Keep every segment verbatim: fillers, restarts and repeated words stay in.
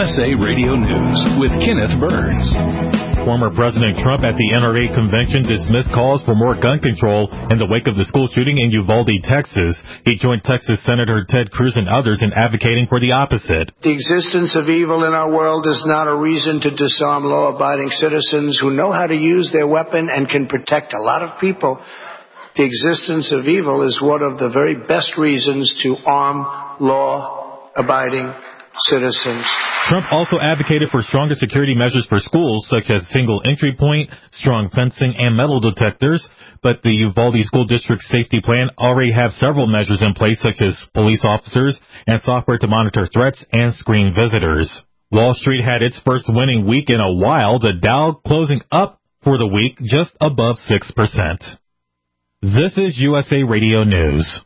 S A Radio News with Kenneth Burns. Former President Trump at the N R A convention dismissed calls for more gun control in the wake of the school shooting in Uvalde, Texas. He joined Texas Senator Ted Cruz and others in advocating for the opposite. The existence of evil in our world is not a reason to disarm law-abiding citizens who know how to use their weapon and can protect a lot of people. The existence of evil is one of the very best reasons to arm law-abiding citizens. Trump also advocated for stronger security measures for schools, such as single entry point, strong fencing, and metal detectors. But the Uvalde School District Safety Plan already have several measures in place, such as police officers and software to monitor threats and screen visitors. Wall Street had its first winning week in a while, the Dow closing up for the week just above six percent. This is U S A Radio News.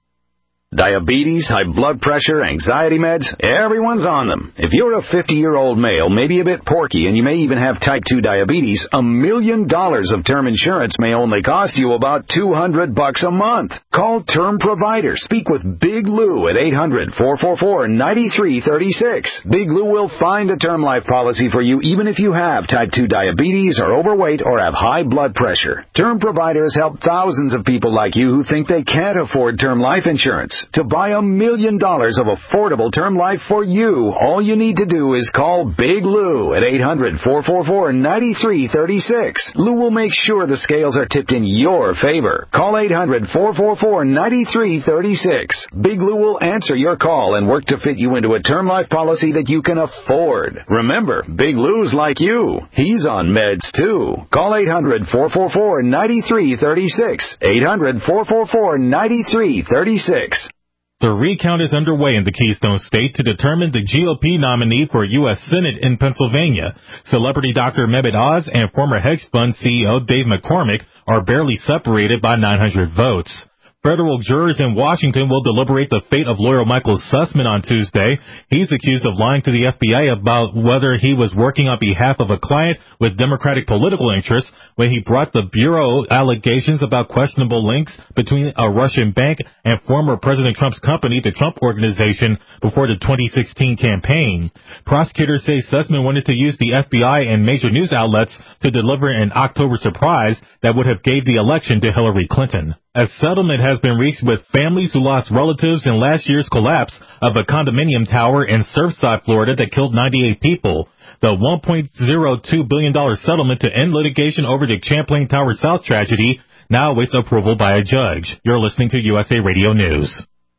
Diabetes, high blood pressure, anxiety meds, everyone's on them. If you're a fifty-year-old male, maybe a bit porky, and you may even have type two diabetes, a million dollars of term insurance may only cost you about two hundred bucks a month. Call Term Provider. Speak with Big Lou at eight hundred, four four four, nine three three six. Big Lou will find a term life policy for you even if you have type two diabetes, are overweight, or have high blood pressure. Term Providers help thousands of people like you who think they can't afford term life insurance. To buy a million dollars of affordable term life for you, all you need to do is call Big Lou at eight hundred, four four four, nine three three six. Lou will make sure the scales are tipped in your favor. Call eight hundred, four four four, nine three three six. Big Lou will answer your call and work to fit you into a term life policy that you can afford. Remember, Big Lou's like you. He's on meds too. Call eight hundred, four four four, nine three three six. eight hundred, four four four, nine three three six. The recount is underway in the Keystone State to determine the G O P nominee for U S Senate in Pennsylvania. Celebrity Doctor Mehmet Oz and former hedge fund C E O Dave McCormick are barely separated by nine hundred votes. Federal jurors in Washington will deliberate the fate of lawyer Michael Sussman on Tuesday. He's accused of lying to the F B I about whether he was working on behalf of a client with Democratic political interests when he brought the Bureau allegations about questionable links between a Russian bank and former President Trump's company, the Trump Organization, before the twenty sixteen campaign. Prosecutors say Sussman wanted to use the F B I and major news outlets to deliver an October surprise that would have gave the election to Hillary Clinton. A settlement has been reached with families who lost relatives in last year's collapse of a condominium tower in Surfside, Florida that killed ninety-eight people. The one point zero two billion dollars settlement to end litigation over the Champlain Tower South tragedy now awaits approval by a judge. You're listening to U S A Radio News.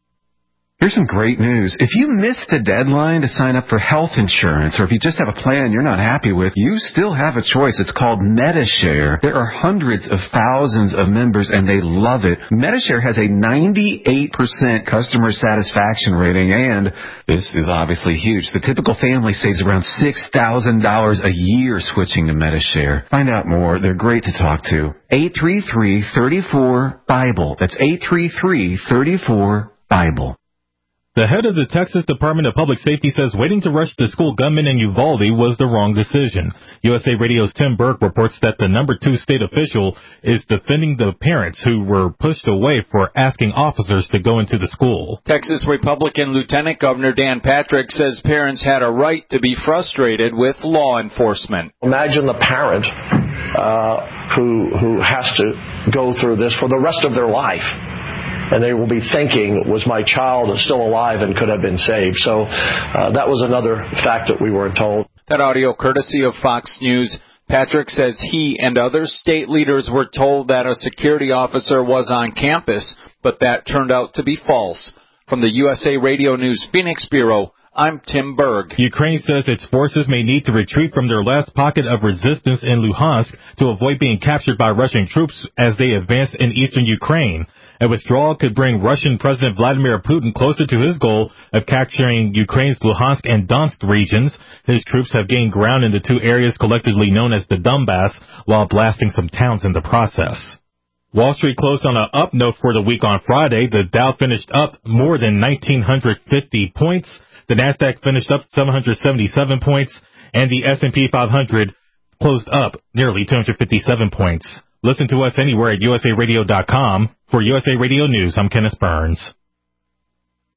Here's some great news. If you missed the deadline to sign up for health insurance, or if you just have a plan you're not happy with, you still have a choice. It's called Medi-Share. There are hundreds of thousands of members, and they love it. Medi-Share has a ninety-eight percent customer satisfaction rating, and this is obviously huge. The typical family saves around six thousand dollars a year switching to Medi-Share. Find out more. They're great to talk to. eight three three, three four, BIBLE. That's eight three three, three four, BIBLE. The head of the Texas Department of Public Safety says waiting to rush the school gunman in Uvalde was the wrong decision. U S A Radio's Tim Burke reports that the number two state official is defending the parents who were pushed away for asking officers to go into the school. Texas Republican Lieutenant Governor Dan Patrick says parents had a right to be frustrated with law enforcement. Imagine the parent uh, who who has to go through this for the rest of their life. And they will be thinking, was my child still alive and could have been saved? So uh, that was another fact that we weren't told. That audio courtesy of Fox News. Patrick says he and other state leaders were told that a security officer was on campus, but that turned out to be false. From the U S A Radio News Phoenix Bureau, I'm Tim Berg. Ukraine says its forces may need to retreat from their last pocket of resistance in Luhansk to avoid being captured by Russian troops as they advance in eastern Ukraine. A withdrawal could bring Russian President Vladimir Putin closer to his goal of capturing Ukraine's Luhansk and Donetsk regions. His troops have gained ground in the two areas collectively known as the Donbass while blasting some towns in the process. Wall Street closed on an up note for the week on Friday. The Dow finished up more than one thousand nine hundred fifty points. The Nasdaq finished up seven hundred seventy-seven points, and the S and P five hundred closed up nearly two hundred fifty-seven points. Listen to us anywhere at U S A radio dot com. For U S A Radio News, I'm Kenneth Burns.